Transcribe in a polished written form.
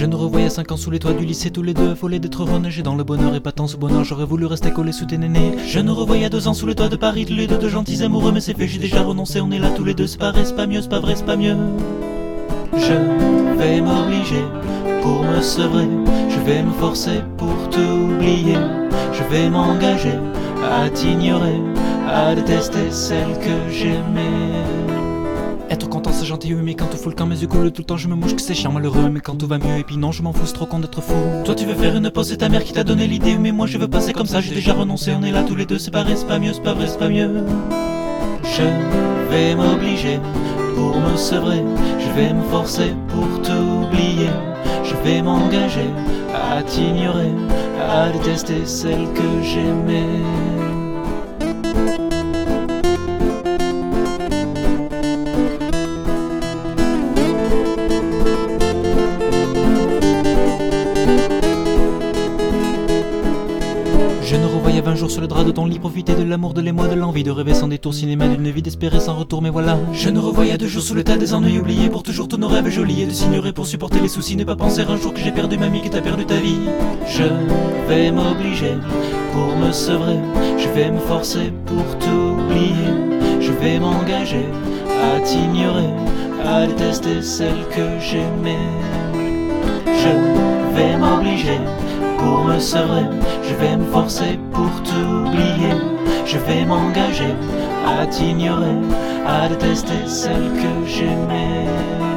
Je nous revoyais 5 ans sous les toits du lycée, tous les deux affolés d'être heureux, nager dans le bonheur épatant ce bonheur. J'aurais voulu rester collé sous tes nénés. Je nous revoyais 2 ans sous les toits de Paris, tous les deux de gentils amoureux, mais c'est fait, j'ai déjà renoncé, on est là tous les deux, c'est pas vrai, c'est pas mieux, c'est pas vrai, c'est pas mieux. Je vais m'obliger pour me sevrer, je vais me forcer pour t'oublier, je vais m'engager à t'ignorer, à détester celle que j'aimais. Être content c'est gentil mais quand tout fout le camp mes yeux coulent tout le temps, je me mouche que c'est chiant malheureux, mais quand tout va mieux et puis non je m'en fous, c'est trop con d'être fou. Toi tu veux faire une pause, c'est ta mère qui t'a donné l'idée, mais moi je veux passer comme ça, j'ai déjà renoncé, on est là tous les deux, c'est pareil, c'est pas mieux, c'est pas vrai, c'est pas mieux. Je vais m'obliger pour me sevrer, je vais me forcer pour t'oublier, je vais m'engager à t'ignorer, à détester celle que j'aimais. Je nous revoyais 20 jours sur le drap de ton lit, profiter de l'amour, de l'émoi, de l'envie, de rêver sans détour, cinéma d'une vie d'espérer sans retour, mais voilà. Je nous revoyais 2 jours sous le tas des ennuis oubliés, pour toujours tous nos rêves jolis, et de s'ignorer pour supporter les soucis, ne pas penser un jour que j'ai perdu mamie, que t'as perdu ta vie. Je vais m'obliger pour me sevrer, je vais me forcer pour t'oublier, je vais m'engager à t'ignorer, à détester celle que j'aimais. Je vais m'obliger pour me sevrer, je vais me forcer pour t'oublier, je vais m'engager à t'ignorer, à détester celle que j'aimais.